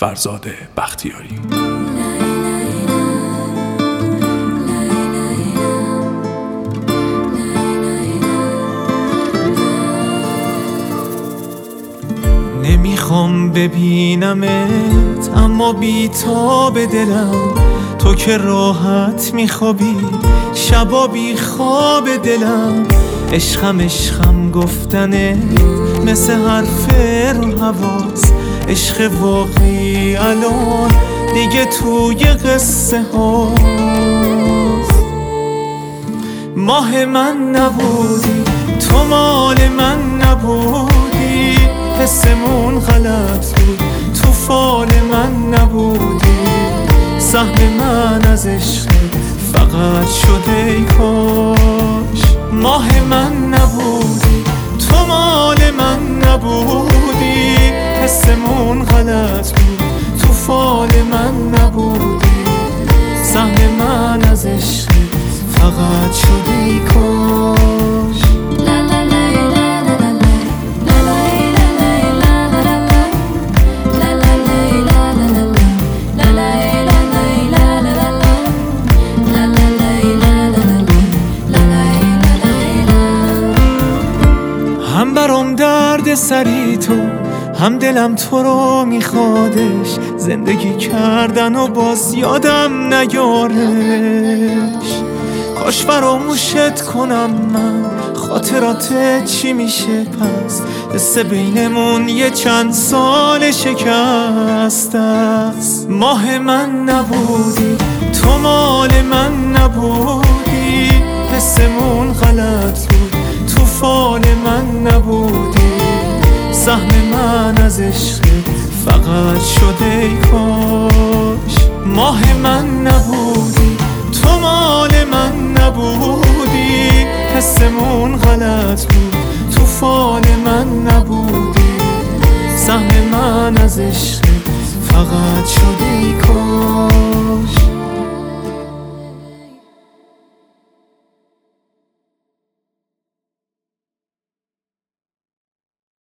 فرزاد بختیاری. نمیخوام ببینمت اما بی تاب دلم، تو که راحت میخوابی شبا بی خواب دلم. عشقم گفتنه مثل حرف رو حواس، عشق واقعی الان دیگه توی قصه هاست. ماه من نبودی تو مال من نبودی، حسمون غلط بود تو فال من نبودی. سهم من از عشق فقط شده ای کاش. ماه من نبودی تو مال من نبودی، حسمون غلط بود تو فال من نبودی. سهم من از عشق فقط شده ای کاش. هم برام درد سری تو، هم دلم تو رو میخوادش. زندگی کردن و باز یادم نیارش. کاش فراموشت کنم من، خاطرات چی میشه پس؟ قصه بینمون یه چند سال شکست است. ماه من نبودی تو مال من نبودی، حسمون غلط بود تو فال من نبودی. سهم من از عشق فقط شده ای کاش. ماه من نبودی تو مال من نبودی، حسمون غلط بود تو فال من نبودی. سهم من از عشق فقط شده ای کاش.